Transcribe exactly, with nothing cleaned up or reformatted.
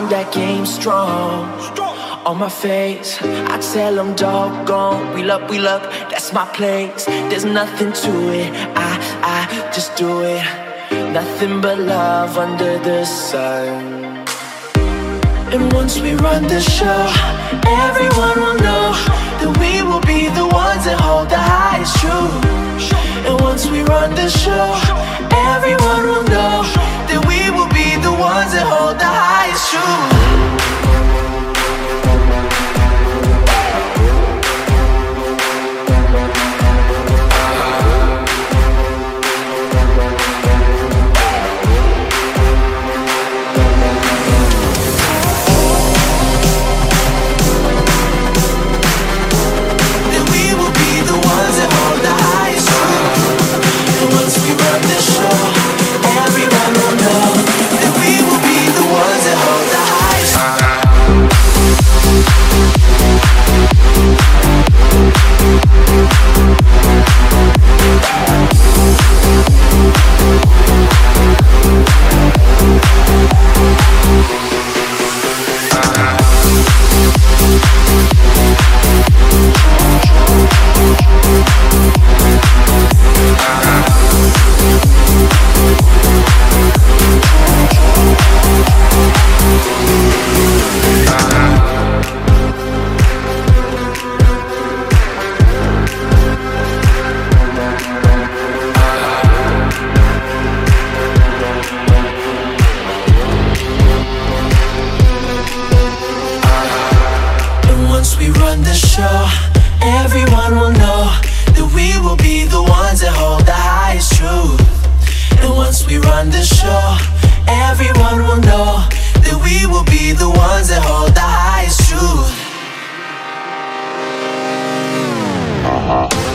that game strong. On my face, I tell them doggone, wheel up, wheel up, that's my place. There's nothing to it, I, I just do it. Nothing but love under the sun. And once we run the show, everyone will know that we will be the ones that hold the highest truth. And once we run the show, everyone will know that we will be the ones that hold the highest truth. Everyone will know that we will be the ones that hold the highest truth. And once we run the show, everyone will know that we will be the ones that hold the highest truth. Uh-huh.